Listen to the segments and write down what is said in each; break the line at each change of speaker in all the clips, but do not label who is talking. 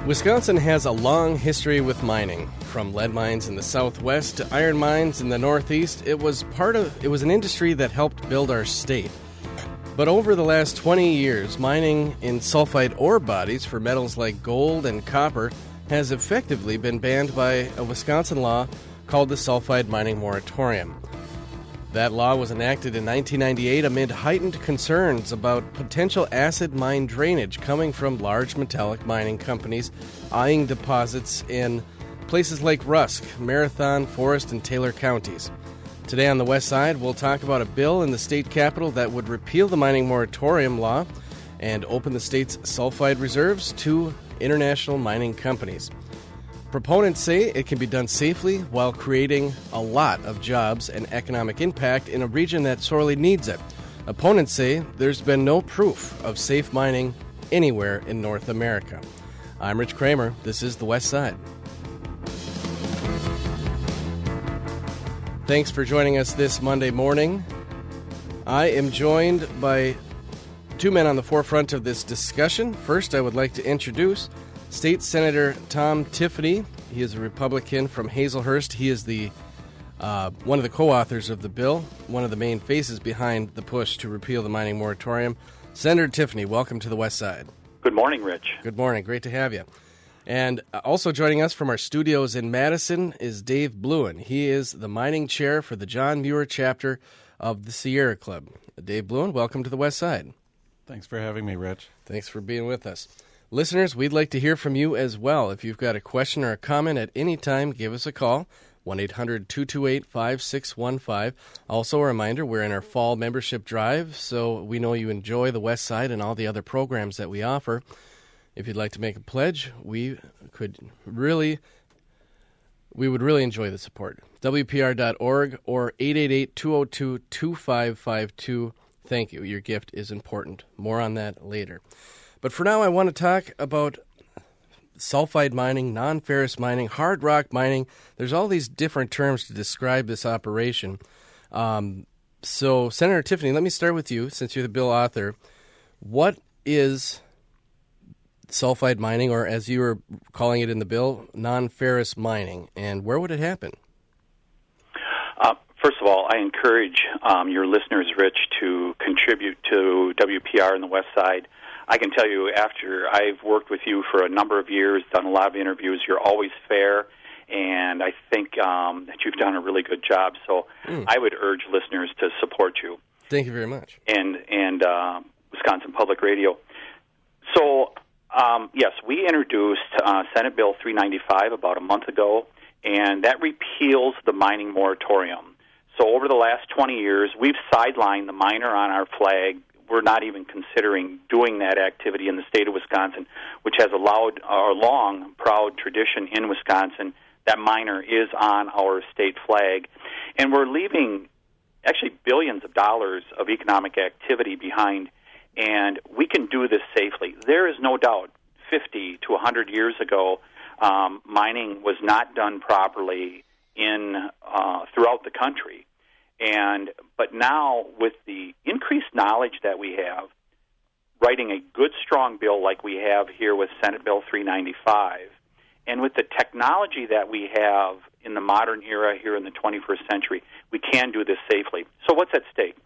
Wisconsin has a long history with mining. From lead mines in the southwest to iron mines in the northeast, it was an industry that helped build our state. But over the last 20 years, mining in sulfide ore bodies for metals like gold and copper has effectively been banned by a Wisconsin law called the Sulfide Mining Moratorium. That law was enacted in 1998 amid heightened concerns about potential acid mine drainage coming from large metallic mining companies eyeing deposits in places like Rusk, Marathon, Forest, and Taylor counties. Today on the West Side, we'll talk about a bill in the state capitol that would repeal the mining moratorium law and open the state's sulfide reserves to international mining companies. Proponents say it can be done safely while creating a lot of jobs and economic impact in a region that sorely needs it. Opponents say there's been no proof of safe mining anywhere in North America. I'm Rich Kramer. This is The West Side. Thanks for joining us this Monday morning. I am joined by two men on the forefront of this discussion. First, I would like to introduce State Senator Tom Tiffany. He is a Republican from Hazelhurst. He is the one of the co-authors of the bill, one of the main faces behind the push to repeal the mining moratorium. Senator Tiffany, welcome to the West Side.
Good morning, Rich.
Good morning. Great to have you. And also joining us from our studios in Madison is Dave Bluen. He is the mining chair for the John Muir chapter of the Sierra Club. Dave Bluen, welcome to the West Side.
Thanks for having me, Rich.
Thanks for being with us. Listeners, we'd like to hear from you as well. If you've got a question or a comment at any time, give us a call, 1-800-228-5615. Also a reminder, we're in our fall membership drive, so we know you enjoy the West Side and all the other programs that we offer. If you'd like to make a pledge, we would really enjoy the support. WPR.org or 888-202-2552. Thank you. Your gift is important. More on that later. But for now, I want to talk about sulfide mining, non-ferrous mining, hard rock mining. There's all these different terms to describe this operation. So, Senator Tiffany, let me start with you, since you're the bill author. What is sulfide mining, or as you were calling it in the bill, non-ferrous mining, and where would it happen?
First of all, I encourage your listeners, Rich, to contribute to WPR in the West Side. I can tell you, after I've worked with you for a number of years, done a lot of interviews, you're always fair, and I think that you've done a really good job. So I would urge listeners to support you.
Thank you very much.
And Wisconsin Public Radio. So, yes, we introduced Senate Bill 395 about a month ago, and that repeals the mining moratorium. So over the last 20 years, we've sidelined the miner on our flag. We're not even considering doing that activity in the state of Wisconsin, which has allowed our long, proud tradition in Wisconsin. That miner is on our state flag. And we're leaving actually billions of dollars of economic activity behind, and we can do this safely. There is no doubt 50 to 100 years ago, mining was not done properly throughout the country. But now, with the increased knowledge that we have, writing a good, strong bill like we have here with Senate Bill 395, and with the technology that we have in the modern era here in the 21st century, we can do this safely. So what's at stake?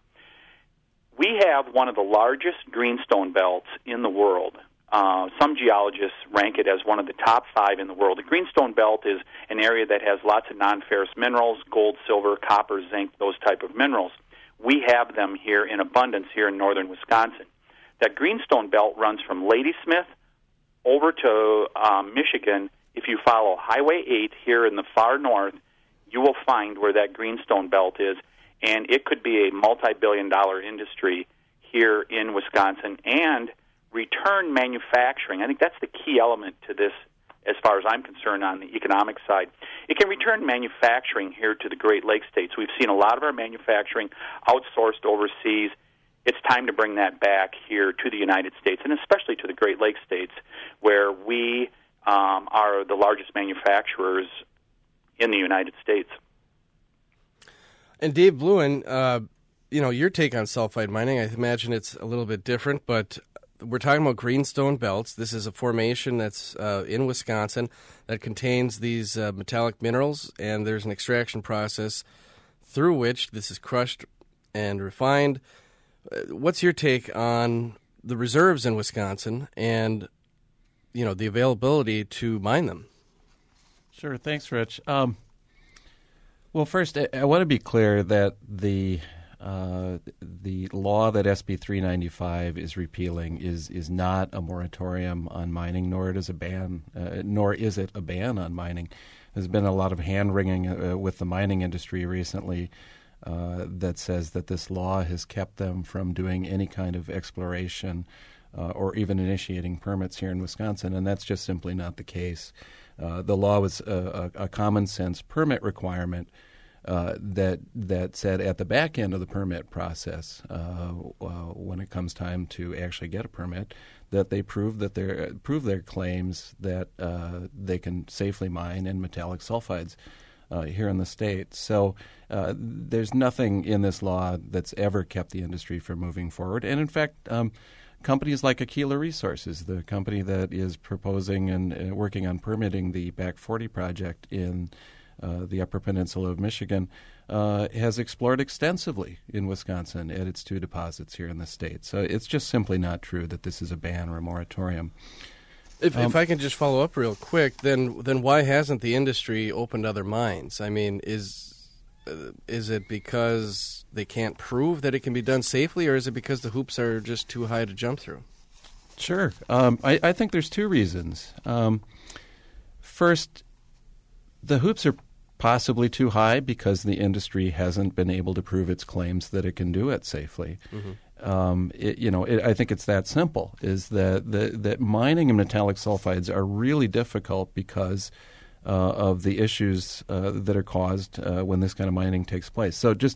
We have one of the largest greenstone belts in the world. Some geologists rank it as one of the top 5 in the world. The greenstone belt is an area that has lots of non-ferrous minerals, gold, silver, copper, zinc, those type of minerals. We have them here in abundance here in northern Wisconsin. That greenstone belt runs from Ladysmith over to Michigan. If you follow Highway 8 here in the far north, you will find where that greenstone belt is, and it could be a multi-billion-dollar industry here in Wisconsin. And return manufacturing, I think that's the key element to this as far as I'm concerned on the economic side. It can return manufacturing here to the Great Lakes states. We've seen a lot of our manufacturing outsourced overseas. It's time to bring that back here to the United States, and especially to the Great Lakes states, where we are the largest manufacturers in the United States.
And Dave Bluen, your take on sulfide mining, I imagine it's a little bit different, but we're talking about greenstone belts. This is a formation that's in Wisconsin that contains these metallic minerals, and there's an extraction process through which this is crushed and refined. What's your take on the reserves in Wisconsin and, the availability to mine them?
Sure. Thanks, Rich. Well, first, I want to be clear that the law that SB 395 is repealing is not a moratorium on mining, nor is it a ban on mining. There's been a lot of hand-wringing with the mining industry recently that says that this law has kept them from doing any kind of exploration or even initiating permits here in Wisconsin, and that's just simply not the case. The law was a common-sense permit requirement that said at the back end of the permit process, when it comes time to actually get a permit, that they prove their claims that they can safely mine in metallic sulfides here in the state. So there's nothing in this law that's ever kept the industry from moving forward. And in fact, companies like Aquila Resources, the company that is proposing and working on permitting the Back 40 project in the Upper Peninsula of Michigan, has explored extensively in Wisconsin at its two deposits here in the state. So it's just simply not true that this is a ban or a moratorium.
If I can just follow up real quick, then why hasn't the industry opened other mines? I mean, is it because they can't prove that it can be done safely, or is it because the hoops are just too high to jump through?
Sure. I think there's two reasons. First, the hoops are possibly too high because the industry hasn't been able to prove its claims that it can do it safely. Mm-hmm. I think it's that simple, is that mining in metallic sulfides are really difficult because of the issues that are caused when this kind of mining takes place. So just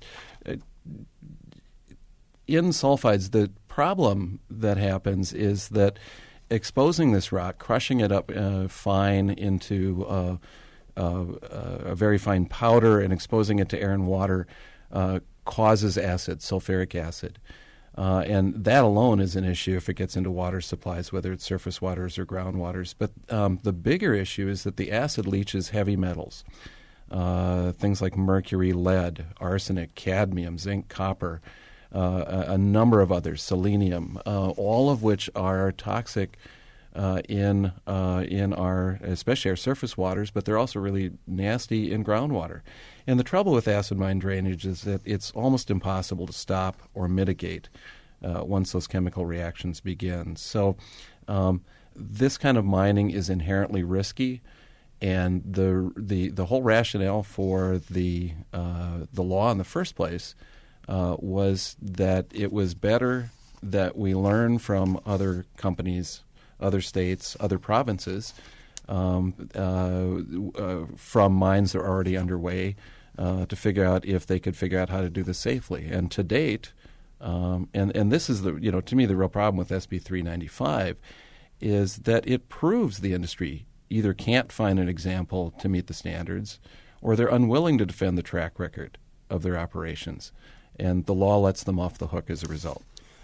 in sulfides, the problem that happens is that exposing this rock, crushing it up fine into a very fine powder and exposing it to air and water causes acid, sulfuric acid. And that alone is an issue if it gets into water supplies, whether it's surface waters or groundwaters. But the bigger issue is that the acid leaches heavy metals, things like mercury, lead, arsenic, cadmium, zinc, copper, a number of others, selenium, all of which are toxic in our, especially our surface waters, but they're also really nasty in groundwater. And the trouble with acid mine drainage is that it's almost impossible to stop or mitigate once those chemical reactions begin. So this kind of mining is inherently risky, and the whole rationale for the law in the first place was that it was better that we learn from other companies, other states, other provinces, from mines that are already underway to figure out if they could figure out how to do this safely. And to date, and this is to me the real problem with SB 395 is that it proves the industry either can't find an example to meet the standards, or they're unwilling to defend the track record of their operations, and the law lets them off the hook as a result.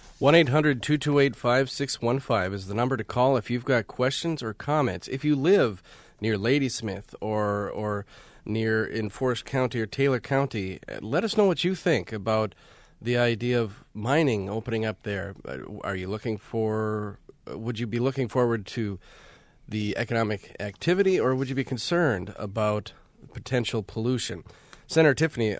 1-800-228-5615 is the number to call if you've got questions or comments. If you live near Ladysmith or near in Forest County or Taylor County, let us know what you think about the idea of mining opening up there. Would you be looking forward to the economic activity, or would you be concerned about potential pollution? Senator Tiffany,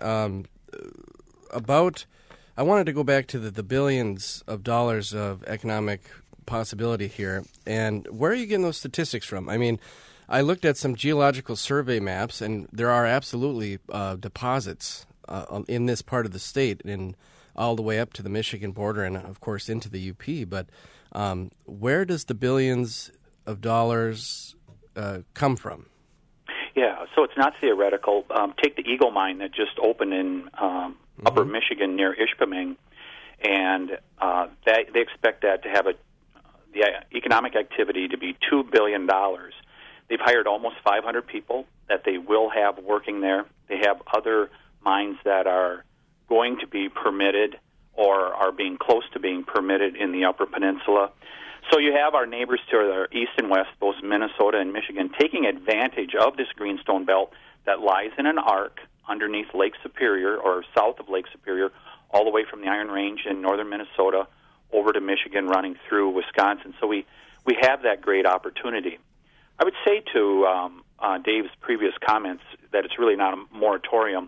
I wanted to go back to the billions of dollars of economic possibility here. And where are you getting those statistics from? I mean, I looked at some geological survey maps, and there are absolutely deposits in this part of the state, and all the way up to the Michigan border and, of course, into the UP. But where does the billions of dollars come from?
Yeah, so it's not theoretical. Take the Eagle Mine that just opened in Upper Michigan near Ishpeming, and they expect that to have the economic activity to be $2 billion. They've hired almost 500 people that they will have working there. They have other mines that are going to be permitted or are being close to being permitted in the Upper Peninsula. So you have our neighbors to the east and west, those Minnesota and Michigan, taking advantage of this greenstone belt that lies in an arc underneath Lake Superior or south of Lake Superior, all the way from the Iron Range in northern Minnesota over to Michigan, running through Wisconsin. So we have that great opportunity. I would say to Dave's previous comments that it's really not a moratorium.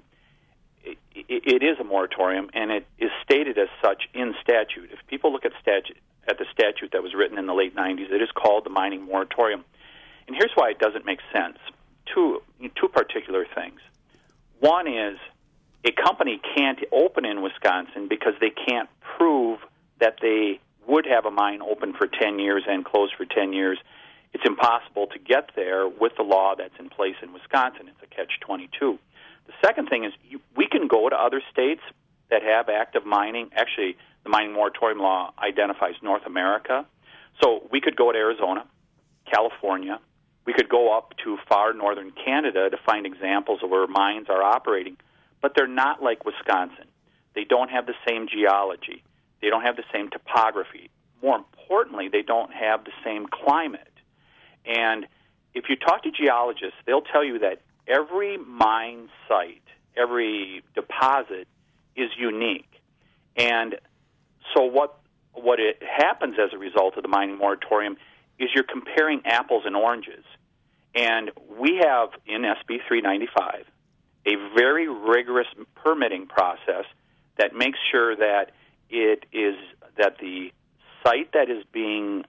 It is a moratorium, and it is stated as such in statute. If people look at the statute that was written in the late 90s, it is called the mining moratorium. And here's why it doesn't make sense. Two particular things. One is a company can't open in Wisconsin because they can't prove that they would have a mine open for 10 years and closed for 10 years. It's impossible to get there with the law that's in place in Wisconsin. It's a catch-22. The second thing is we can go to other states that have active mining. Actually, the mining moratorium law identifies North America. So we could go to Arizona, California. We could go up to far northern Canada to find examples of where mines are operating. But they're not like Wisconsin. They don't have the same geology. They don't have the same topography. More importantly, they don't have the same climate. And if you talk to geologists, they'll tell you that every mine site, every deposit is unique. And so what it happens as a result of the mining moratorium is you're comparing apples and oranges. And we have in SB 395 a very rigorous permitting process that makes sure that it is that the site that is being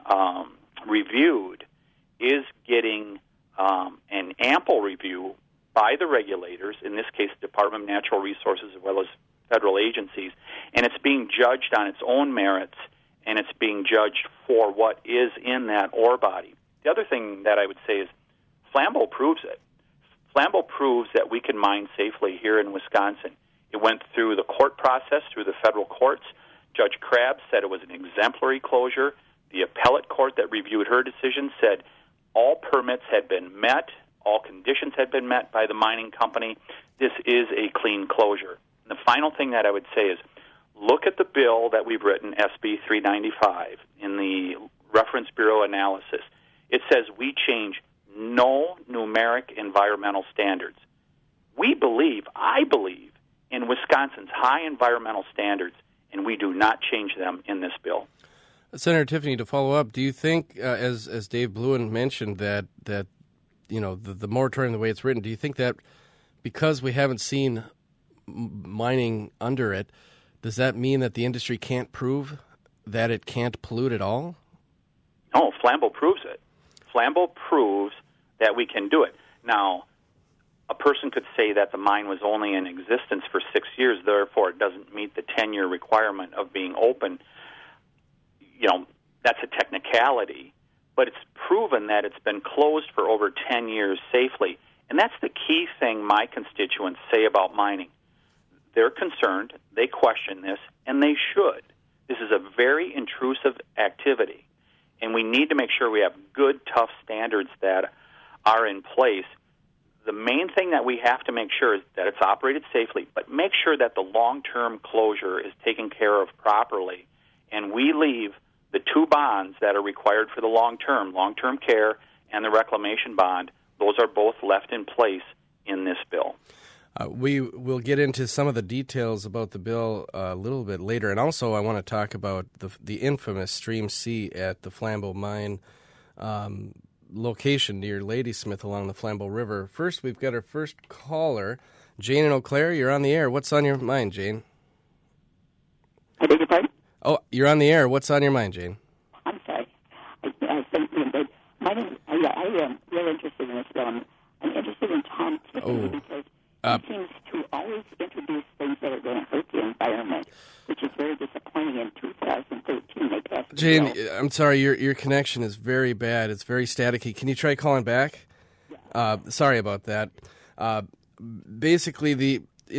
reviewed is getting an ample review by the regulators, in this case, the Department of Natural Resources as well as federal agencies, and it's being judged on its own merits, and it's being judged for what is in that ore body. The other thing that I would say is Flambeau proves it. Flambeau proves that we can mine safely here in Wisconsin. It went through the court process, through the federal courts. Judge Crabb said it was an exemplary closure. The appellate court that reviewed her decision said all permits had been met, all conditions had been met by the mining company. This is a clean closure. And the final thing that I would say is look at the bill that we've written, SB 395, in the Reference Bureau analysis. It says we change no numeric environmental standards. I believe, in Wisconsin's high environmental standards, and we do not change them in this bill.
Senator Tiffany, to follow up, do you think, as Dave Bluen mentioned, that you know the moratorium, the way it's written, do you think that because we haven't seen mining under it, does that mean that the industry can't prove that it can't pollute at all?
No, Flambeau proves it. Flambeau proves that we can do it. Now, a person could say that the mine was only in existence for 6 years, therefore it doesn't meet the 10-year requirement of being open. You know, that's a technicality, but it's proven that it's been closed for over 10 years safely. And that's the key thing my constituents say about mining. They're concerned, they question this, and they should. This is a very intrusive activity, and we need to make sure we have good, tough standards that are in place. The main thing that we have to make sure is that it's operated safely, but make sure that the long-term closure is taken care of properly, and we leave the two bonds that are required for the long-term care and the reclamation bond. Those are both left in place in this bill.
We will get into some of the details about the bill a little bit later, and also I want to talk about the infamous Stream C at the Flambeau Mine location near Ladysmith along the Flambeau River. First, we've got our first caller, Jane in Eau Claire. You're on the air. What's on your mind, Jane?
I beg your pardon?
Oh, you're on the air. What's on your mind, Jane?
I'm sorry. I am real interested in this bill. I'm interested in Tom Tiffany because he seems to always introduce things that are going to hurt the environment, which is very disappointing. In 2013, they passed
Jane, I'm sorry, your connection is very bad. It's very staticky. Can you try calling back? Yeah. Sorry about that. Basically,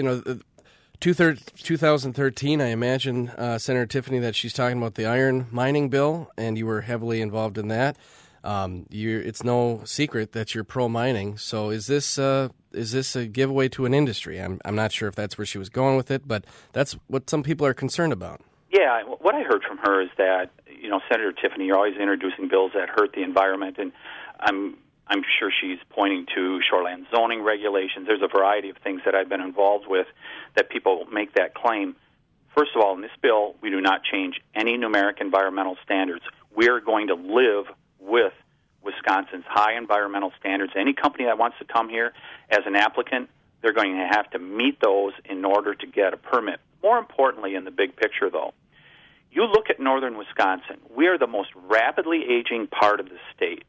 2013, I imagine, Senator Tiffany, that she's talking about the iron mining bill, and you were heavily involved in that. It's no secret that you're pro-mining. So is this a giveaway to an industry? I'm not sure if that's where she was going with it, but that's what some people are concerned about.
Yeah, what I heard from her is that Senator Tiffany, you're always introducing bills that hurt the environment, and I'm sure she's pointing to shoreland zoning regulations. There's a variety of things that I've been involved with that people make that claim. First of all, in this bill, we do not change any numeric environmental standards. We are going to live with Wisconsin's high environmental standards. Any company that wants to come here as an applicant, they're going to have to meet those in order to get a permit. More importantly, in the big picture, though, you look at northern Wisconsin, we are the most rapidly aging part of the state.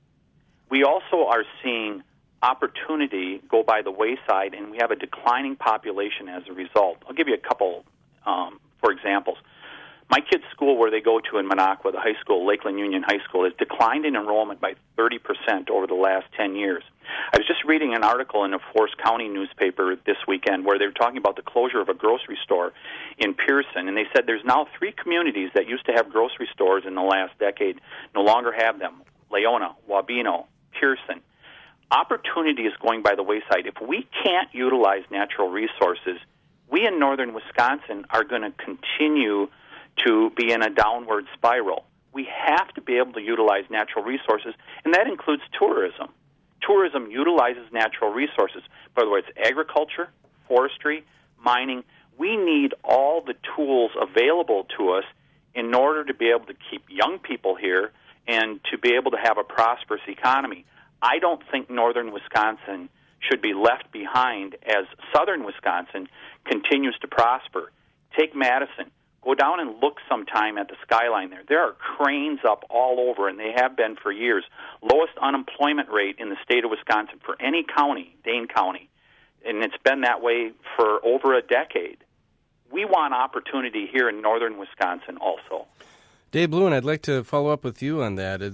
We also are seeing opportunity go by the wayside, and we have a declining population as a result. I'll give you a couple, for examples. My kids' school where they go to in Minocqua, the high school, Lakeland Union High School, has declined in enrollment by 30% over the last 10 years. I was just reading an article in a Forest County newspaper this weekend where they were talking about the closure of a grocery store in Pearson, and they said there's now 3 communities that used to have grocery stores in the last decade no longer have them: Leona, Wabeno, Pearson. Opportunity is going by the wayside. If we can't utilize natural resources, we in northern Wisconsin are going to continue to be in a downward spiral. We have to be able to utilize natural resources, and that includes tourism. Tourism utilizes natural resources, whether it's agriculture, forestry, mining. We need all the tools available to us in order to be able to keep young people here and to be able to have a prosperous economy. I don't think northern Wisconsin should be left behind as southern Wisconsin continues to prosper. Take Madison. Go down and look sometime at the skyline there. There are cranes up all over, and they have been for years. Lowest unemployment rate in the state of Wisconsin for any county, Dane County, and it's been that way for over a decade. We want opportunity here in northern Wisconsin also.
Dave Bluin, I'd like to follow up with you on that.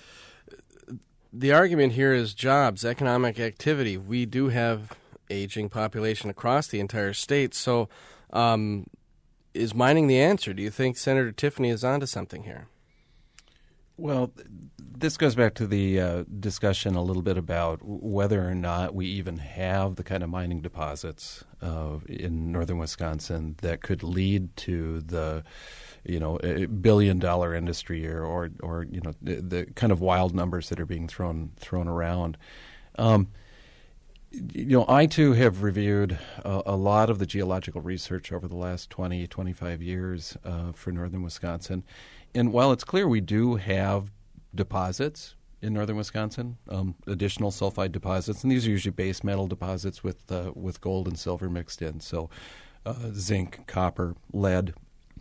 The argument here is jobs, economic activity. We do have aging population across the entire state, so is mining the answer? Do you think Senator Tiffany is onto something here?
Well, this goes back to the discussion a little bit about whether or not we even have the kind of mining deposits in northern Wisconsin that could lead to the, a billion-dollar industry or the kind of wild numbers that are being thrown around. I, too, have reviewed a lot of the geological research over the last 20, 25 years for northern Wisconsin. And while it's clear we do have deposits in northern Wisconsin, additional sulfide deposits, and these are usually base metal deposits with gold and silver mixed in, so zinc, copper, lead,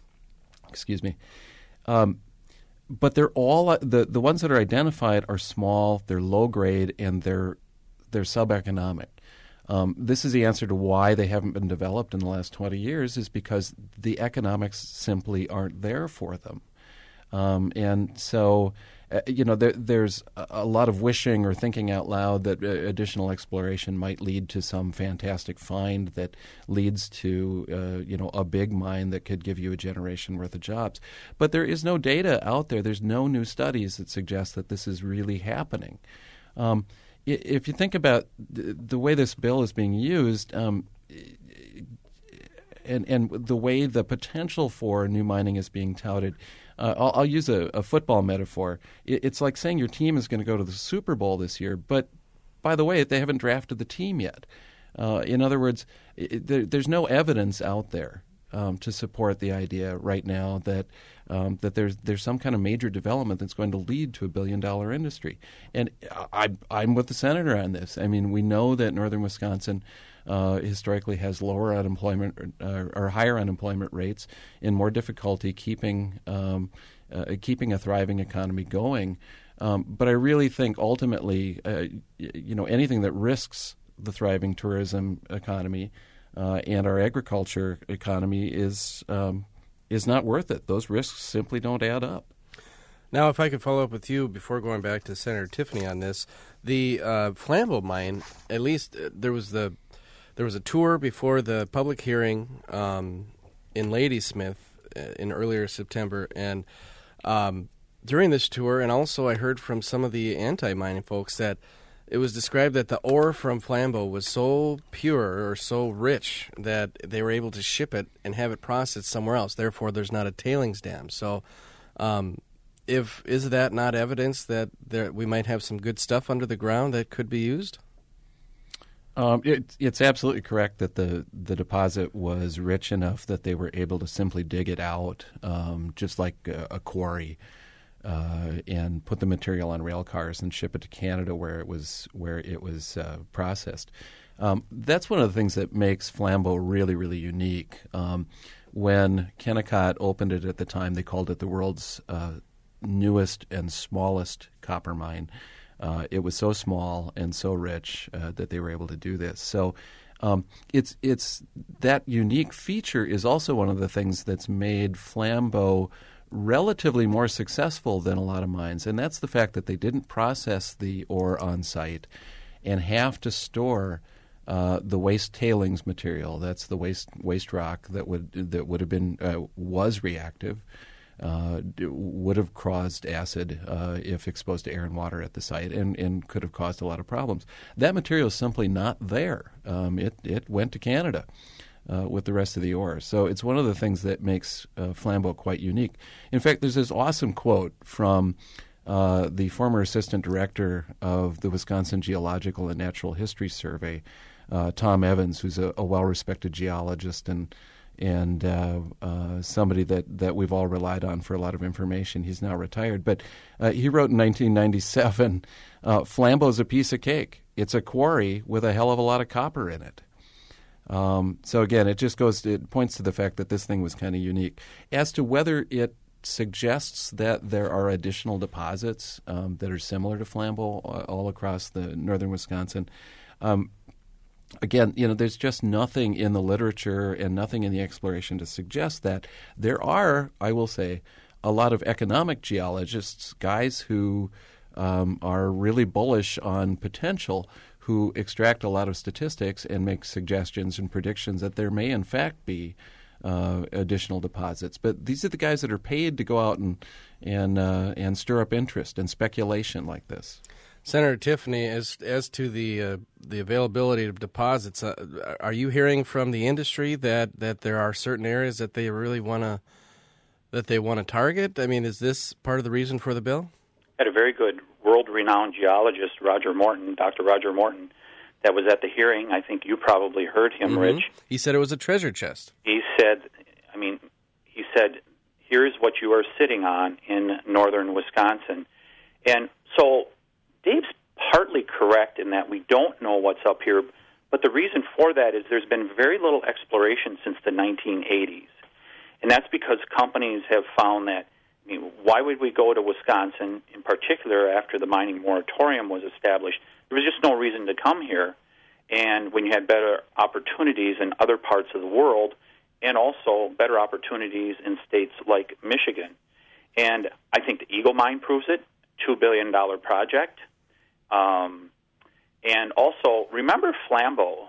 but they're all the ones that are identified are small, they're low grade, and they're sub-economic. This is the answer to why they haven't been developed in the last 20 years is because the economics simply aren't there for them. And so, there's a lot of wishing or thinking out loud that additional exploration might lead to some fantastic find that leads to, a big mine that could give you a generation worth of jobs. But there is no data out there. There's no new studies that suggest that this is really happening. If you think about the way this bill is being used, and the way the potential for new mining is being touted, I'll use a football metaphor. It's like saying your team is going to go to the Super Bowl this year, but by the way, they haven't drafted the team yet. In other words, there's no evidence out there to support the idea right now that there's some kind of major development that's going to lead to a billion-dollar industry. And I'm with the senator on this. I mean, we know that northern Wisconsin historically has lower unemployment or higher unemployment rates and more difficulty keeping a thriving economy going. But I really think ultimately, anything that risks the thriving tourism economy and our agriculture economy is not worth it. Those risks simply don't add up.
Now, if I could follow up with you before going back to Senator Tiffany on this, the Flambeau mine, at least there was a tour before the public hearing in Ladysmith in earlier September, and during this tour, and also I heard from some of the anti-mining folks that it was described that the ore from Flambeau was so pure or so rich that they were able to ship it and have it processed somewhere else. Therefore, there's not a tailings dam. So Is that not evidence that we might have some good stuff under the ground that could be used?
It's absolutely correct that the deposit was rich enough that they were able to simply dig it out, just like a quarry, and put the material on rail cars and ship it to Canada where it was processed. That's one of the things that makes Flambeau really, really unique. When Kennecott opened it at the time, they called it the world's newest and smallest copper mine. It was so small and so rich that they were able to do this. So it's that unique feature is also one of the things that's made Flambeau relatively more successful than a lot of mines, and that's the fact that they didn't process the ore on site and have to store the waste tailings material. That's the waste rock that would have been was reactive. Would have caused acid if exposed to air and water at the site, and could have caused a lot of problems. That material is simply not there. It went to Canada with the rest of the ore. So it's one of the things that makes Flambeau quite unique. In fact, there's this awesome quote from the former assistant director of the Wisconsin Geological and Natural History Survey, Tom Evans, who's a well-respected geologist and somebody that we've all relied on for a lot of information. He's now retired. But he wrote in 1997, Flambeau's a piece of cake. It's a quarry with a hell of a lot of copper in it. So again, it points to the fact that this thing was kind of unique. As to whether it suggests that there are additional deposits that are similar to Flambeau all across the northern Wisconsin, again, there's just nothing in the literature and nothing in the exploration to suggest that. There are, I will say, a lot of economic geologists, guys who are really bullish on potential, who extract a lot of statistics and make suggestions and predictions that there may in fact be additional deposits. But these are the guys that are paid to go out and stir up interest and speculation like this.
Senator Tiffany, as to the availability of deposits, are you hearing from the industry that there are certain areas that they really want to target? I mean, is this part of the reason for the bill?
Had a very good world-renowned geologist, Dr. Roger Morton, that was at the hearing. I think you probably heard him, Rich.
He said it was a treasure chest.
He said, here's what you are sitting on in northern Wisconsin. And so Dave's partly correct in that we don't know what's up here, but the reason for that is there's been very little exploration since the 1980s. And that's because companies have found that, why would we go to Wisconsin, in particular after the mining moratorium was established? There was just no reason to come here. And when you had better opportunities in other parts of the world, and also better opportunities in states like Michigan. And I think the Eagle Mine proves it, $2 billion project. And also, remember Flambeau.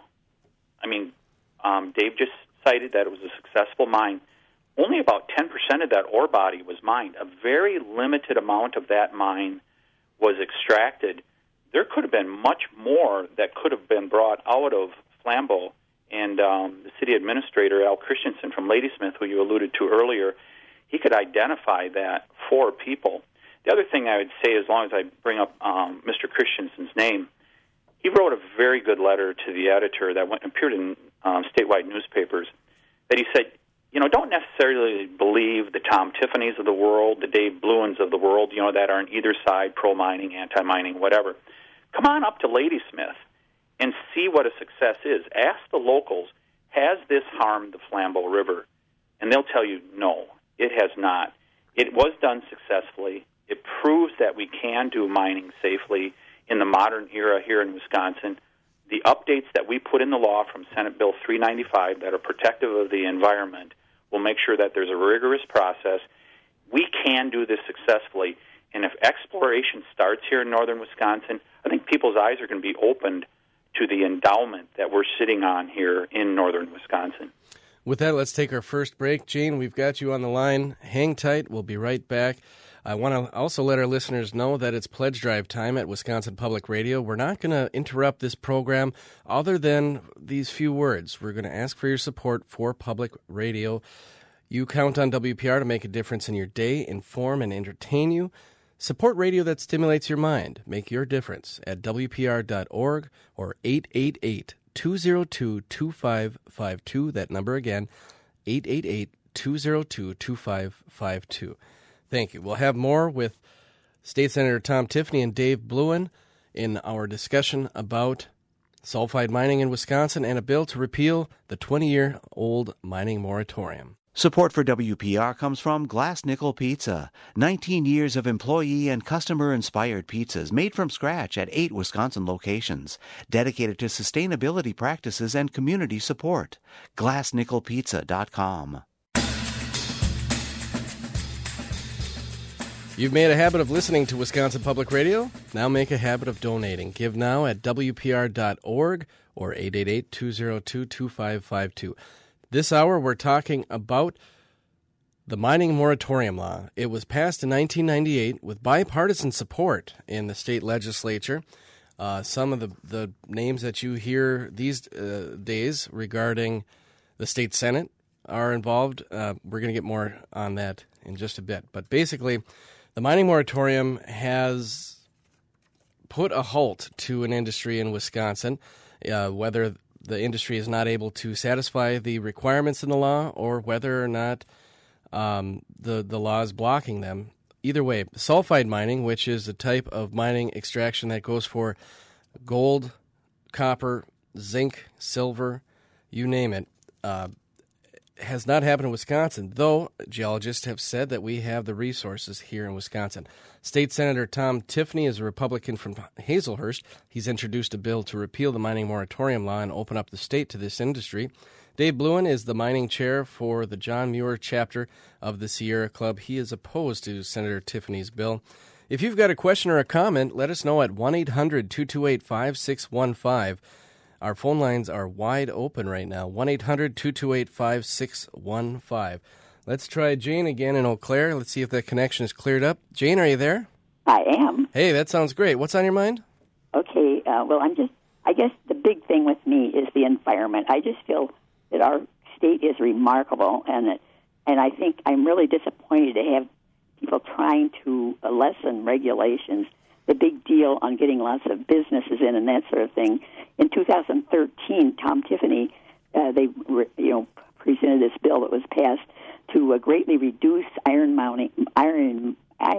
Dave just cited that it was a successful mine. Only about 10% of that ore body was mined. A very limited amount of that mine was extracted. There could have been much more that could have been brought out of Flambeau. And the city administrator, Al Christensen from Ladysmith, who you alluded to earlier, he could identify that for people. The other thing I would say, as long as I bring up Mr. Christensen's name, he wrote a very good letter to the editor that appeared in statewide newspapers, that he said, don't necessarily believe the Tom Tiffany's of the world, the Dave Bluins of the world, that are on either side, pro-mining, anti-mining, whatever. Come on up to Ladysmith and see what a success is. Ask the locals, has this harmed the Flambeau River? And they'll tell you, no, it has not. It was done successfully. It proves that we can do mining safely in the modern era here in Wisconsin. The updates that we put in the law from Senate Bill 395 that are protective of the environment will make sure that there's a rigorous process. We can do this successfully. And if exploration starts here in northern Wisconsin, I think people's eyes are going to be opened to the endowment that we're sitting on here in northern Wisconsin.
With that, let's take our first break. Gene, we've got you on the line. Hang tight. We'll be right back. I want to also let our listeners know that it's pledge drive time at Wisconsin Public Radio. We're not going to interrupt this program other than these few words. We're going to ask for your support for public radio. You count on WPR to make a difference in your day, inform and entertain you. Support radio that stimulates your mind. Make your difference at WPR.org or 888-202-2552. That number again, 888-202-2552. Thank you. We'll have more with State Senator Tom Tiffany and Dave Bluen in our discussion about sulfide mining in Wisconsin and a bill to repeal the 20-year-old mining moratorium.
Support for WPR comes from Glass Nickel Pizza. 19 years of employee and customer-inspired pizzas made from scratch at 8 Wisconsin locations, dedicated to sustainability practices and community support. GlassNickelPizza.com.
You've made a habit of listening to Wisconsin Public Radio. Now make a habit of donating. Give now at WPR.org or 888-202-2552. This hour, we're talking about the mining moratorium law. It was passed in 1998 with bipartisan support in the state legislature. Some of the names that you hear these days regarding the state Senate are involved. We're going to get more on that in just a bit. But basically, the mining moratorium has put a halt to an industry in Wisconsin, whether the industry is not able to satisfy the requirements in the law or whether or not the law is blocking them. Either way, sulfide mining, which is a type of mining extraction that goes for gold, copper, zinc, silver, you name it, has not happened in Wisconsin, though geologists have said that we have the resources here in Wisconsin. State Senator Tom Tiffany is a Republican from Hazelhurst. He's introduced a bill to repeal the mining moratorium law and open up the state to this industry. Dave Bluen is the mining chair for the John Muir chapter of the Sierra Club. He is opposed to Senator Tiffany's bill. If you've got a question or a comment, let us know at 1-800-228-5615. Our phone lines are wide open right now, 1-800-228-5615. Let's try Jane again in Eau Claire. Let's see if that connection is cleared up. Jane, are you there?
I am.
Hey, that sounds great. What's on your mind?
Okay, I guess the big thing with me is the environment. I just feel that our state is remarkable, and I think I'm really disappointed to have people trying to lessen regulations. The big deal on getting lots of businesses in and that sort of thing. In 2013, Tom Tiffany, they presented this bill that was passed to greatly reduce iron mining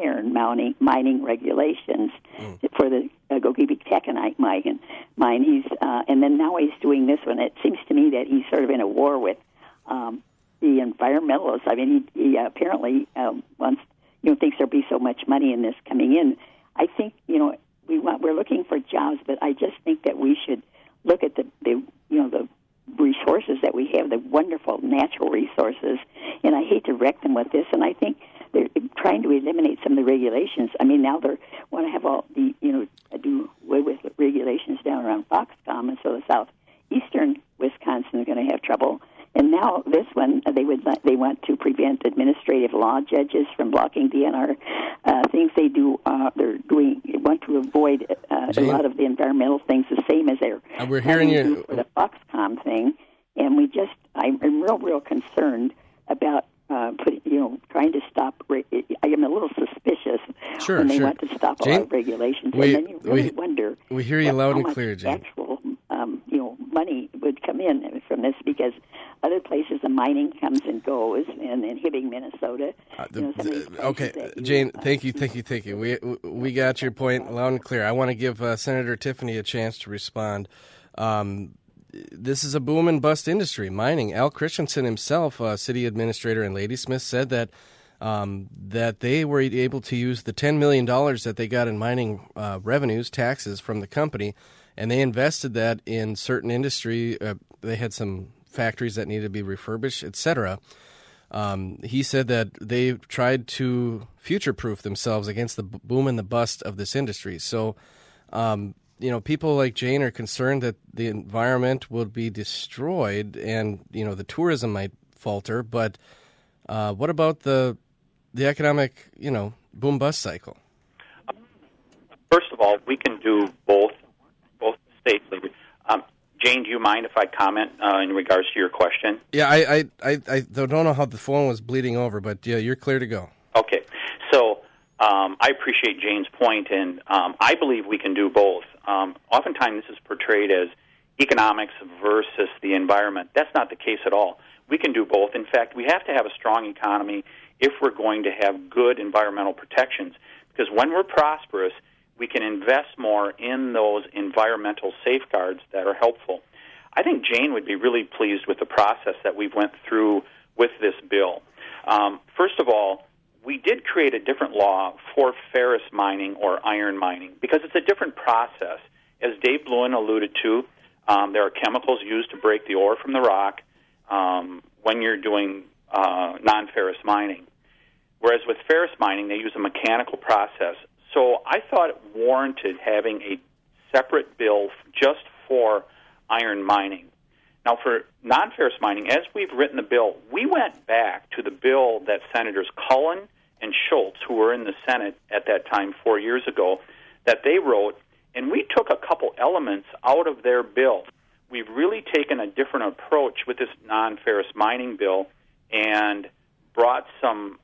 regulations for the Gogebic taconite mine. He's and then now he's doing this one. It seems to me that he's sort of in a war with the environmentalists. I mean, he apparently wants thinks there'll be so much money in this coming in. I think we're looking for jobs, but I just think that we should look at the resources that we have, the wonderful natural resources, and I hate to wreck them with this. And I think they're trying to eliminate some of the regulations. I mean, now they want to have all the do away with regulations down around Foxcom, and so the southeastern Wisconsin is going to have trouble. And now this one, they want to prevent administrative law judges from blocking DNR things they do. Want to avoid a lot of the environmental things, the same as
we're hearing you
for the Foxcom thing. And I'm real concerned about trying to stop. I am a little suspicious when they want to stop a lot of regulations, and then you really wonder.
We hear you loud and clear, Jane.
Actual, money would come in from this, because other places the mining comes and goes, and in Hibbing, Minnesota.
Okay, Jane, thank you. We got your point loud and clear. I want to give Senator Tiffany a chance to respond. This is a boom and bust industry, mining. Al Christensen himself, city administrator in Ladysmith, said that they were able to use the $10 million that they got in mining revenues, taxes from the company, and they invested that in certain industry. They had some factories that needed to be refurbished, etc. He said that they tried to future-proof themselves against the boom and the bust of this industry. So, people like Jane are concerned that the environment will be destroyed and, the tourism might falter. But what about the economic, boom-bust cycle?
First of all, we can do both safely. Jane, do you mind if I comment in regards to your question?
Yeah, I don't know how the phone was bleeding over, but yeah, you're clear to go.
Okay. So I appreciate Jane's point, and I believe we can do both. Oftentimes this is portrayed as economics versus the environment. That's not the case at all. We can do both. In fact, we have to have a strong economy if we're going to have good environmental protections, because when we're prosperous, we can invest more in those environmental safeguards that are helpful. I think Jane would be really pleased with the process that we've went through with this bill. First of all, we did create a different law for ferrous mining or iron mining because it's a different process. As Dave Bluen alluded to, there are chemicals used to break the ore from the rock when you're doing non-ferrous mining. Whereas with ferrous mining, they use a mechanical process. So I thought it warranted having a separate bill just for iron mining. Now, for non-ferrous mining, as we've written the bill, we went back to the bill that Senators Cullen and Schultz, who were in the Senate at that time 4 years ago, that they wrote, and we took a couple elements out of their bill. We've really taken a different approach with this non-ferrous mining bill and brought some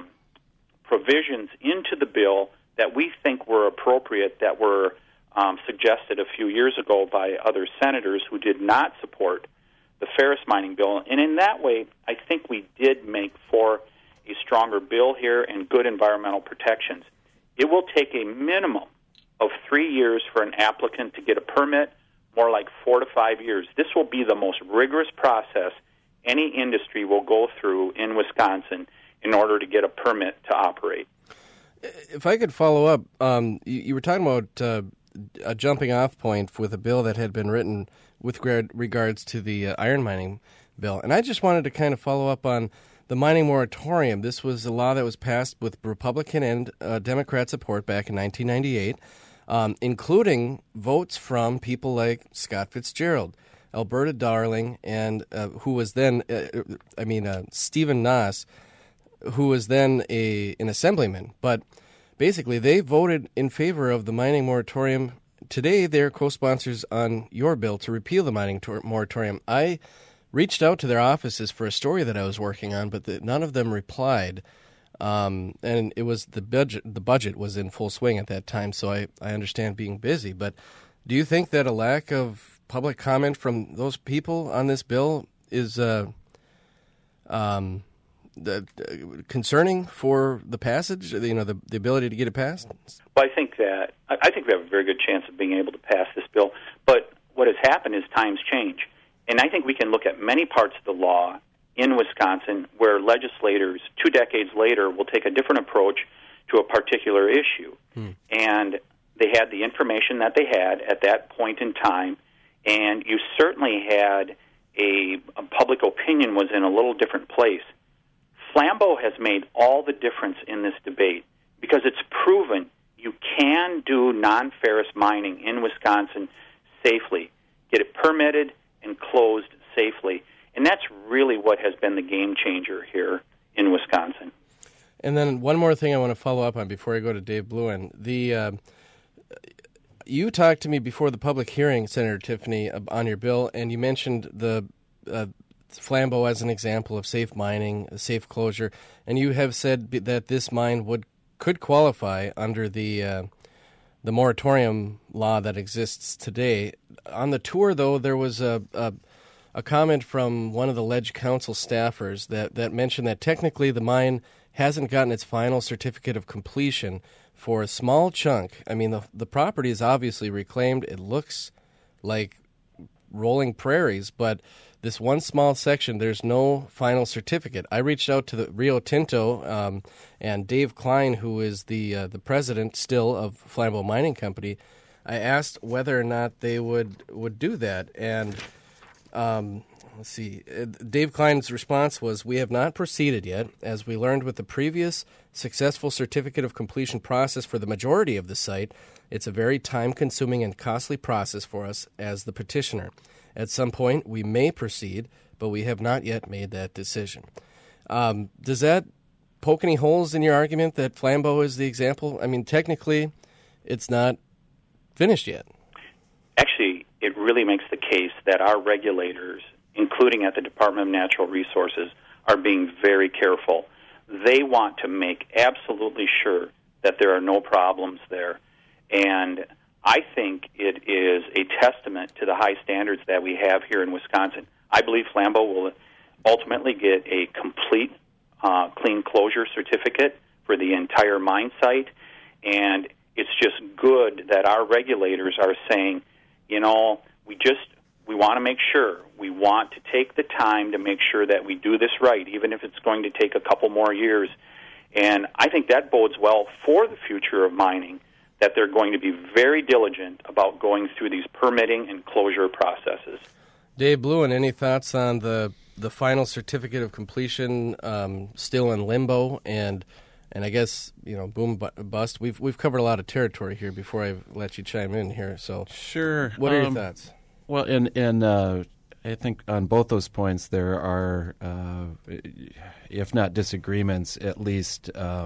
provisions into the bill that we think were appropriate, that were suggested a few years ago by other senators who did not support the ferrous mining bill. And in that way, I think we did make for a stronger bill here and good environmental protections. It will take a minimum of 3 years for an applicant to get a permit, more like 4 to 5 years. This will be the most rigorous process any industry will go through in Wisconsin in order to get a permit to operate.
If I could follow up, you were talking about a jumping-off point with a bill that had been written with regards to the iron mining bill. And I just wanted to kind of follow up on the mining moratorium. This was a law that was passed with Republican and Democrat support back in 1998, including votes from people like Scott Fitzgerald, Alberta Darling, and who was then, Stephen Noss, who was then an assemblyman. But basically, they voted in favor of the mining moratorium. Today, they're co-sponsors on your bill to repeal the mining moratorium. I reached out to their offices for a story that I was working on, but none of them replied. And it was the budget was in full swing at that time, so I understand being busy. But do you think that a lack of public comment from those people on this bill is concerning for the passage? The ability to get it passed.
Well, I think we have a very good chance of being able to pass this bill. But what has happened is times change, and I think we can look at many parts of the law in Wisconsin where legislators 2 decades later will take a different approach to a particular issue. And they had the information that they had at that point in time, and you certainly had a public opinion was in a little different place. Flambeau has made all the difference in this debate because it's proven you can do non-ferrous mining in Wisconsin safely, get it permitted and closed safely. And that's really what has been the game changer here in Wisconsin.
And then one more thing I want to follow up on before I go to Dave Bluen. You talked to me before the public hearing, Senator Tiffany, on your bill, and you mentioned the Flambeau as an example of safe mining, a safe closure, and you have said that this mine could qualify under the moratorium law that exists today. On the tour, though, there was a comment from one of the Ledge Council staffers that mentioned that technically the mine hasn't gotten its final certificate of completion for a small chunk. I mean, the property is obviously reclaimed. It looks like rolling prairies, but this one small section, there's no final certificate. I reached out to the Rio Tinto and Dave Klein, who is the president still of Flambeau Mining Company. I asked whether or not they would do that, and let's see. Dave Klein's response was, "We have not proceeded yet. As we learned with the previous successful certificate of completion process for the majority of the site, it's a very time-consuming and costly process for us as the petitioner. At some point, we may proceed, but we have not yet made that decision." Does that poke any holes in your argument that Flambeau is the example? I mean, technically, it's not finished yet.
Actually, it really makes the case that our regulators, including at the Department of Natural Resources, are being very careful. They want to make absolutely sure that there are no problems there. And I think it is a testament to the high standards that we have here in Wisconsin. I believe Flambeau will ultimately get a complete clean closure certificate for the entire mine site, and it's just good that our regulators are saying, we want to make sure. We want to take the time to make sure that we do this right, even if it's going to take a couple more years. And I think that bodes well for the future of mining, that they're going to be very diligent about going through these permitting and closure processes.
Dave Bluen, any thoughts on the final certificate of completion still in limbo? And I guess, boom bust. We've covered a lot of territory here before I let you chime in here. So
sure.
What are your thoughts?
Well, and I think on both those points there are, if not disagreements, at least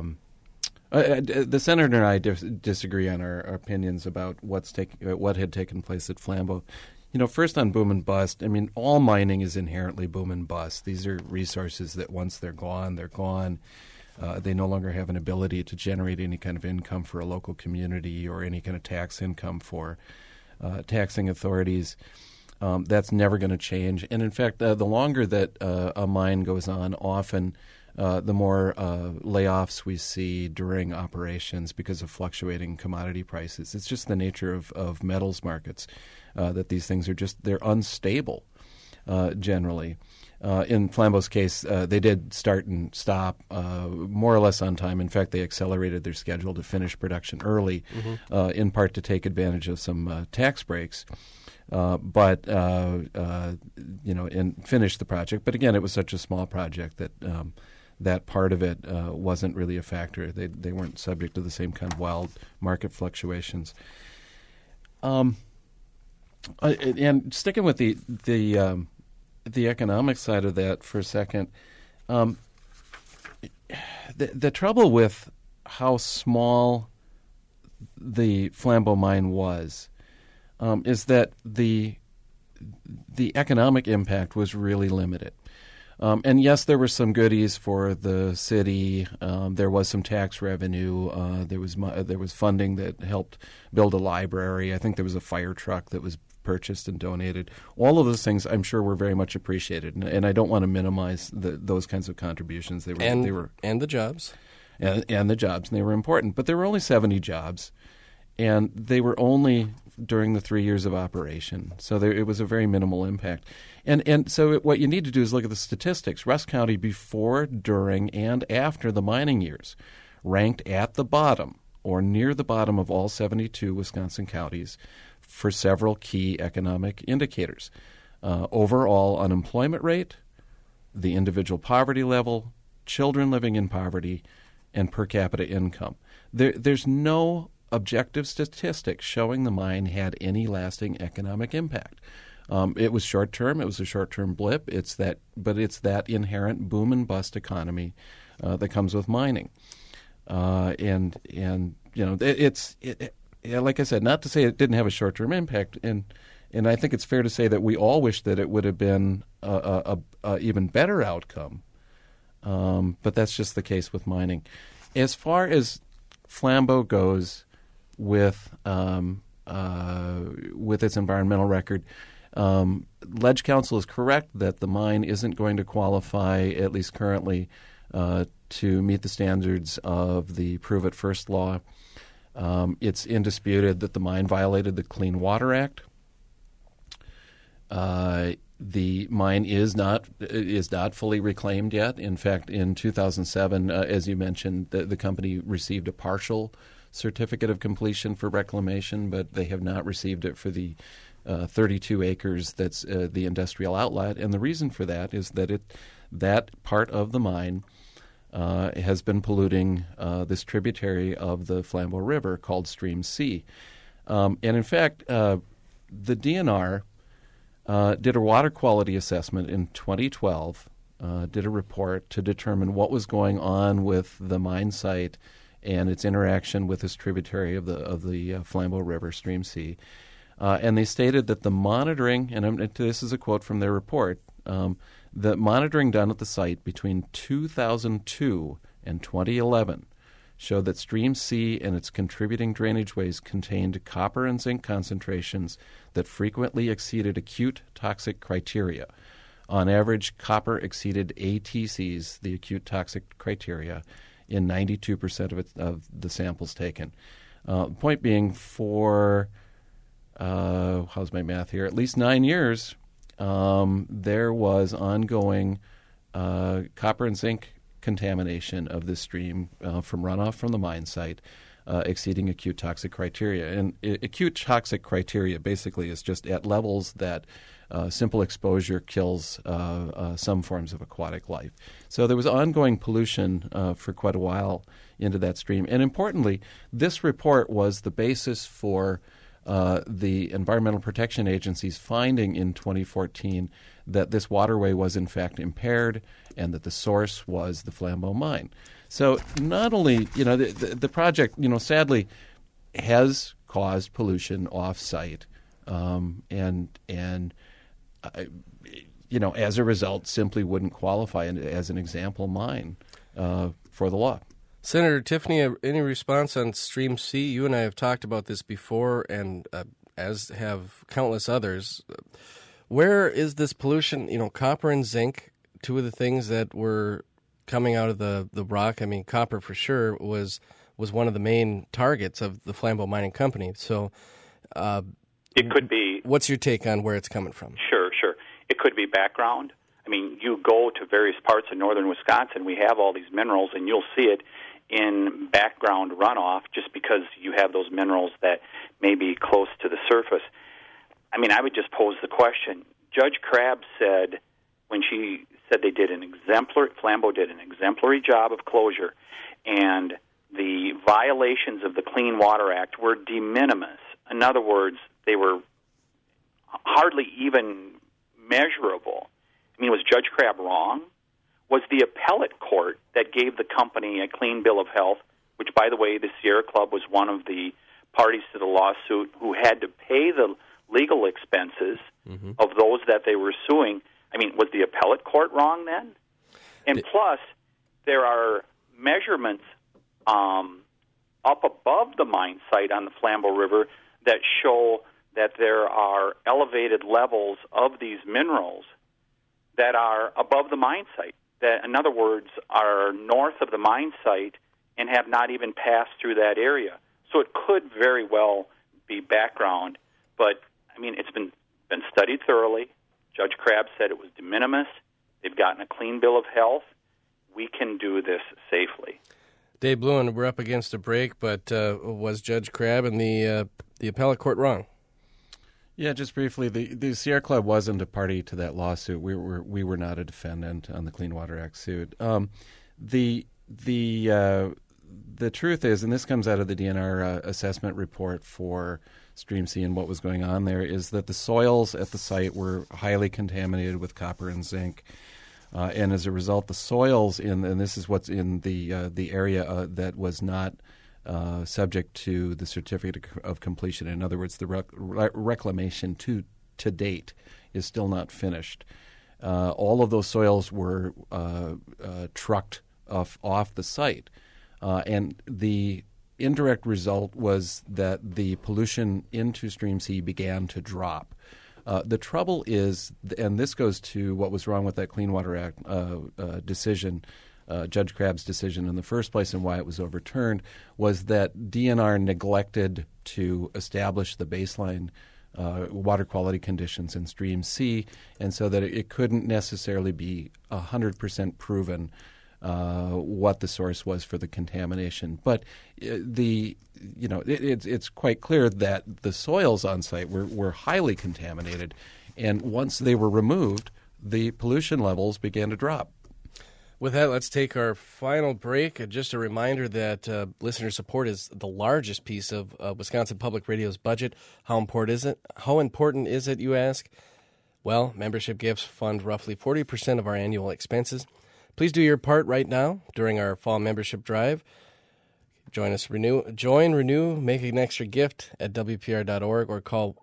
the senator and I disagree on our opinions about what had taken place at Flambeau. First on boom and bust, all mining is inherently boom and bust. These are resources that once they're gone, they're gone. They no longer have an ability to generate any kind of income for a local community or any kind of tax income for taxing authorities. That's never going to change. And in fact, the longer that a mine goes on, often the more layoffs we see during operations because of fluctuating commodity prices. It's just the nature of metals markets that these things are they're unstable generally. In Flambeau's case, they did start and stop more or less on time. In fact, they accelerated their schedule to finish production early, in part to take advantage of some tax breaks. And finish the project. But again, it was such a small project that that part of it wasn't really a factor. They weren't subject to the same kind of wild market fluctuations. And sticking with the economic side of that for a second, the trouble with how small the Flambeau mine was is that the economic impact was really limited. And yes, there were some goodies for the city. There was some tax revenue. There was funding that helped build a library. I think there was a fire truck that was purchased and donated. All of those things, I'm sure, were very much appreciated. And I don't want to minimize those kinds of contributions.
And the jobs.
And the jobs, and they were important. But there were only 70 jobs, and they were only during the 3 years of operation. So it was a very minimal impact. And so what you need to do is look at the statistics. Rusk County before, during, and after the mining years ranked at the bottom or near the bottom of all 72 Wisconsin counties for several key economic indicators. Overall unemployment rate, the individual poverty level, children living in poverty, and per capita income. There's no objective statistics showing the mine had any lasting economic impact. It was short-term. It was a short-term blip. But it's that inherent boom and bust economy that comes with mining. Like I said, not to say it didn't have a short-term impact, and I think it's fair to say that we all wish that it would have been a even better outcome. But that's just the case with mining. As far as Flambeau goes with its environmental record, Ledge Council is correct that the mine isn't going to qualify, at least currently, to meet the standards of the Prove It First law. It's indisputed that the mine violated the Clean Water Act. The mine is not fully reclaimed yet. In fact, in 2007, as you mentioned, the company received a partial certificate of completion for reclamation, but they have not received it for the 32 acres that's the industrial outlet. And the reason for that is that that part of the mine has been polluting this tributary of the Flambeau River called Stream C. And in fact, the DNR did a water quality assessment in 2012, did a report to determine what was going on with the mine site and its interaction with this tributary of the Flambeau River, Stream C. And they stated that the monitoring, and this is a quote from their report, the monitoring done at the site between 2002 and 2011 showed that Stream C and its contributing drainage ways contained copper and zinc concentrations that frequently exceeded acute toxic criteria. On average, copper exceeded ATCs, the acute toxic criteria, in 92% of the samples taken. Point being, for, how's my math here, at least 9 years, there was ongoing copper and zinc contamination of this stream from runoff from the mine site exceeding acute toxic criteria. And acute toxic criteria basically is just at levels that simple exposure kills some forms of aquatic life. So there was ongoing pollution for quite a while into that stream. And importantly, this report was the basis for the Environmental Protection Agency's finding in 2014 that this waterway was in fact impaired and that the source was the Flambeau mine. So not only, the project, sadly has caused pollution off-site and as a result simply wouldn't qualify as an example mine for the law.
Senator Tiffany, any response on Stream C? You and I have talked about this before, and as have countless others. Where is this pollution? Copper and zinc, two of the things that were coming out of the rock. I mean, copper for sure was one of the main targets of the Flambeau Mining Company. So
it could be.
What's your take on where it's coming from?
Sure. It could be background. I mean, you go to various parts of northern Wisconsin, we have all these minerals, and you'll see it in background runoff just because you have those minerals that may be close to the surface. I mean, I would just pose the question. Judge Crabb said, when she said Flambeau did an exemplary job of closure, and the violations of the Clean Water Act were de minimis. In other words, they were hardly even measurable. I mean, was Judge Crabb wrong? Was the appellate court that gave the company a clean bill of health, which, by the way, the Sierra Club was one of the parties to the lawsuit who had to pay the legal expenses of those that they were suing? I mean, was the appellate court wrong then? And plus, there are measurements up above the mine site on the Flambeau River that show that there are elevated levels of these minerals that are above the mine site, that, in other words, are north of the mine site and have not even passed through that area. So it could very well be background, but, I mean, it's been studied thoroughly. Judge Crabb said it was de minimis. They've gotten a clean bill of health. We can do this safely.
Dave Bluen, we're up against a break, but was Judge Crabb and the appellate court wrong?
Yeah, just briefly, the Sierra Club wasn't a party to that lawsuit. We were not a defendant on the Clean Water Act suit. The truth is, and this comes out of the DNR assessment report for Stream C and what was going on there, is that the soils at the site were highly contaminated with copper and zinc. And as a result, the soils and this is what's in the area that was not subject to the certificate of completion. In other words, the reclamation to date is still not finished. All of those soils were trucked off the site, and the indirect result was that the pollution into Stream C began to drop. The trouble is, and this goes to what was wrong with that Clean Water Act decision, Judge Crabb's decision in the first place and why it was overturned, was that DNR neglected to establish the baseline water quality conditions in Stream C, and so that it couldn't necessarily be 100% proven what the source was for the contamination. But it's quite clear that the soils on site were highly contaminated, and once they were removed, the pollution levels began to drop.
With that, let's take our final break. Just a reminder that listener support is the largest piece of Wisconsin Public Radio's budget. How important is it? How important is it, you ask? Well, membership gifts fund roughly 40% of our annual expenses. Please do your part right now during our fall membership drive. Join Renew, make an extra gift at WPR.org or call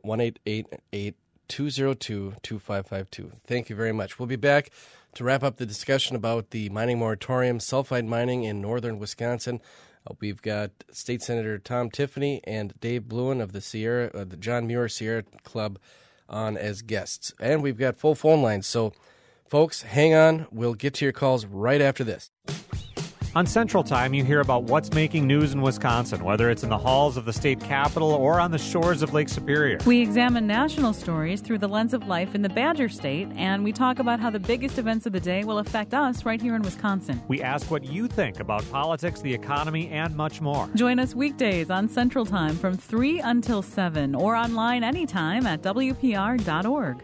1-888-202-2552. Thank you very much. We'll be back to wrap up the discussion about the mining moratorium, sulfide mining in northern Wisconsin. We've got State Senator Tom Tiffany and Dave Bluen of the John Muir Sierra Club on as guests. And we've got full phone lines. So, folks, hang on. We'll get to your calls right after this.
On Central Time, you hear about what's making news in Wisconsin, whether it's in the halls of the state capitol or on the shores of Lake Superior.
We examine national stories through the lens of life in the Badger State, and we talk about how the biggest events of the day will affect us right here in Wisconsin.
We ask what you think about politics, the economy, and much more.
Join us weekdays on Central Time from 3 until 7 or online anytime at WPR.org.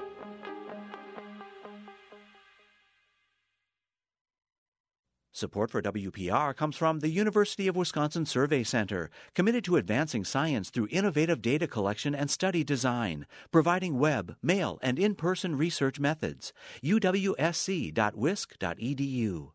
Support for WPR comes from the University of Wisconsin Survey Center, committed to advancing science through innovative data collection and study design, providing web, mail, and in-person research methods. uwsc.wisc.edu.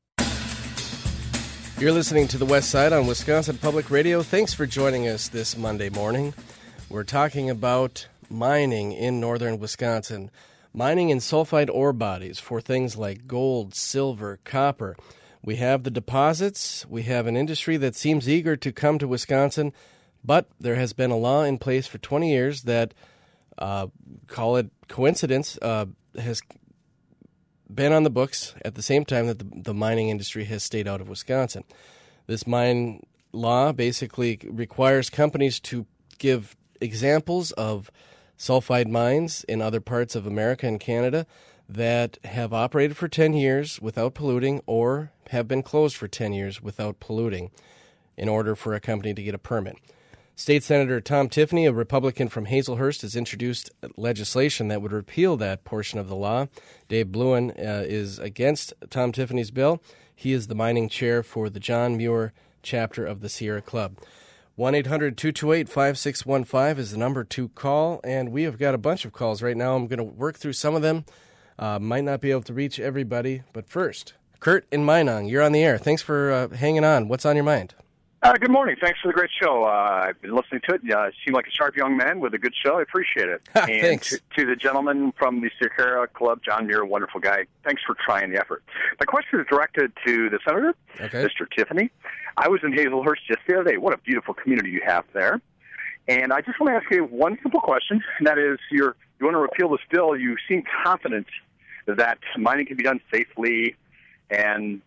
You're listening to The West Side on Wisconsin Public Radio. Thanks for joining us this Monday morning. We're talking about mining in northern Wisconsin, mining in sulfide ore bodies for things like gold, silver, copper. We have the deposits. We have an industry that seems eager to come to Wisconsin, but there has been a law in place for 20 years that, call it coincidence, has been on the books at the same time that the mining industry has stayed out of Wisconsin. This mine law basically requires companies to give examples of sulfide mines in other parts of America and Canada that have operated for 10 years without polluting or have been closed for 10 years without polluting in order for a company to get a permit. State Senator Tom Tiffany, a Republican from Hazelhurst, has introduced legislation that would repeal that portion of the law. Dave Bluen is against Tom Tiffany's bill. He is the mining chair for the John Muir chapter of the Sierra Club. 1-800-228-5615 is the number to call, and we have got a bunch of calls right now. I'm going to work through some of them. Might not be able to reach everybody, but first, Kurt in Minong, you're on the air. Thanks for hanging on. What's on your mind?
Good morning. Thanks for the great show. I've been listening to it. You seem like a sharp young man with a good show. I appreciate it. And
Thanks.
To the gentleman from the Sierra Club, John Muir, wonderful guy. Thanks for trying the effort. My question is directed to the Senator, Mr. Tiffany. I was in Hazelhurst just the other day. What a beautiful community you have there. And I just want to ask you one simple question, and that is you want to repeal this bill. You seem confident that mining can be done safely and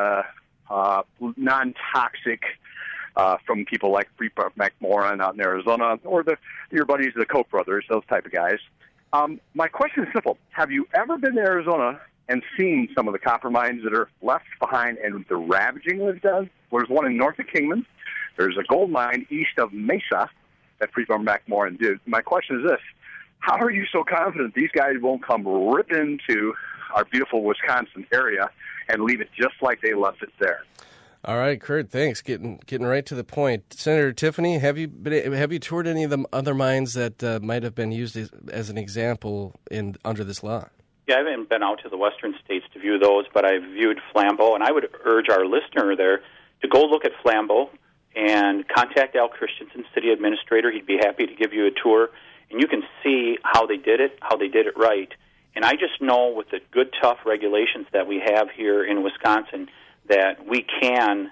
non-toxic from people like Freeport McMoran out in Arizona or your buddies, the Koch brothers, those type of guys. My question is simple. Have you ever been to Arizona and seen some of the copper mines that are left behind and the ravaging that it does? There's one in north of Kingman. There's a gold mine east of Mesa that Freeport McMoran did. My question is this. How are you so confident these guys won't come rip into our beautiful Wisconsin area and leave it just like they left it there?
All right, Kurt, thanks. Getting right to the point. Senator Tiffany, have you toured any of the other mines that might have been used as an example under this law?
Yeah, I haven't been out to the western states to view those, but I've viewed Flambeau, and I would urge our listener there to go look at Flambeau and contact Al Christensen, city administrator. He'd be happy to give you a tour, and you can see how they did it right. And I just know with the good, tough regulations that we have here in Wisconsin that we can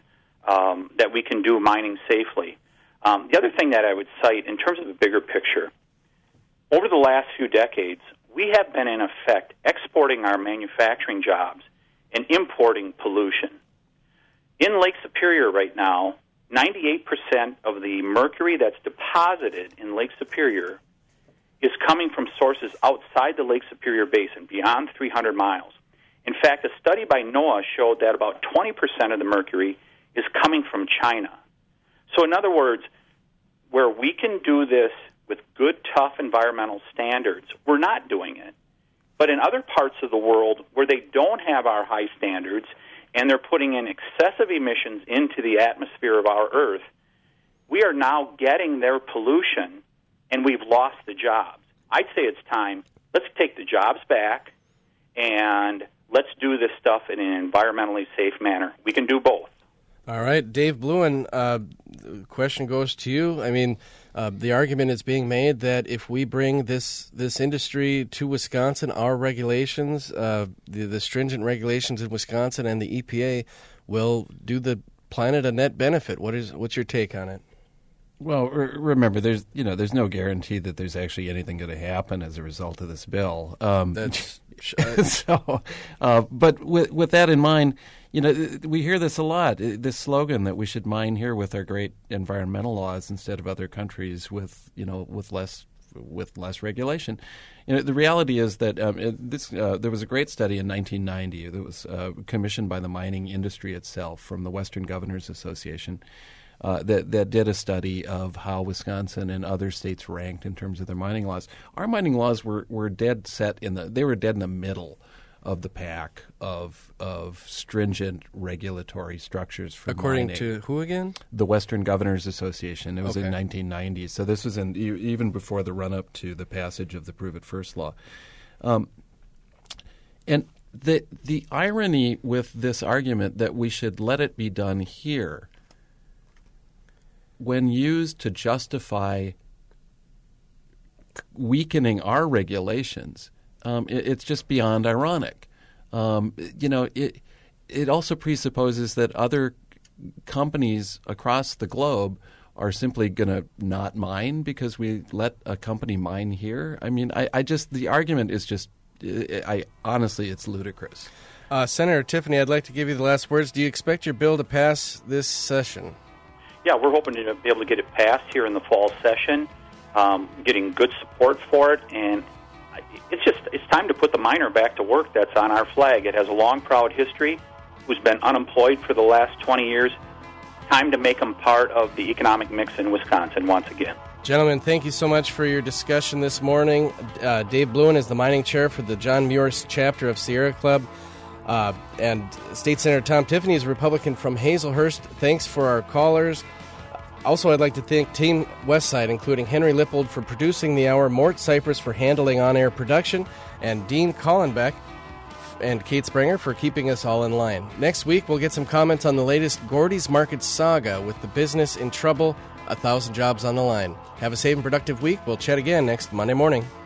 do mining safely. The other thing that I would cite in terms of the bigger picture, over the last few decades, we have been, in effect, exporting our manufacturing jobs and importing pollution. In Lake Superior right now, 98% of the mercury that's deposited in Lake Superior is coming from sources outside the Lake Superior Basin, beyond 300 miles. In fact, a study by NOAA showed that about 20% of the mercury is coming from China. So in other words, where we can do this with good, tough environmental standards, we're not doing it. But in other parts of the world where they don't have our high standards and they're putting in excessive emissions into the atmosphere of our Earth, we are now getting their pollution, and we've lost the jobs. I'd say it's time. Let's take the jobs back, and let's do this stuff in an environmentally safe manner. We can do both.
All right, Dave Bluin, the question goes to you. I mean, the argument is being made that if we bring this industry to Wisconsin, our regulations, the stringent regulations in Wisconsin and the EPA will do the planet a net benefit. What's your take on it?
Well, remember, there's no guarantee that there's actually anything going to happen as a result of this bill.
That's
but with that in mind, we hear this a lot. This slogan that we should mine here with our great environmental laws instead of other countries with less regulation. The reality is that there was a great study in 1990 that was commissioned by the mining industry itself from the Western Governors Association. That did a study of how Wisconsin and other states ranked in terms of their mining laws. Our mining laws were dead in the middle of the pack of stringent regulatory structures for
according
mining.
to who again?
The Western Governors Association. It was
Okay.
in 1990, so this was even before the run-up to the passage of the Prove It First law. And the irony with this argument that we should let it be done here, when used to justify weakening our regulations, it's just beyond ironic. It also presupposes that other companies across the globe are simply going to not mine because we let a company mine here. I mean, the argument is just, honestly, it's ludicrous.
Senator Tiffany, I'd like to give you the last words. Do you expect your bill to pass this session?
Yeah, we're hoping to be able to get it passed here in the fall session, getting good support for it, and it's time to put the miner back to work that's on our flag. It has a long, proud history, who's been unemployed for the last 20 years. Time to make them part of the economic mix in Wisconsin once again.
Gentlemen, thank you so much for your discussion this morning. Dave Bluin is the mining chair for the John Muir chapter of Sierra Club. And State Senator Tom Tiffany is a Republican from Hazelhurst. Thanks for our callers. Also, I'd like to thank Team Westside, including Henry Lippold for producing the hour, Mort Cypress for handling on-air production, and Dean Collenbeck and Kate Springer for keeping us all in line. Next week, we'll get some comments on the latest Gordy's Market saga with the business in trouble, 1,000 jobs on the line. Have a safe and productive week. We'll chat again next Monday morning.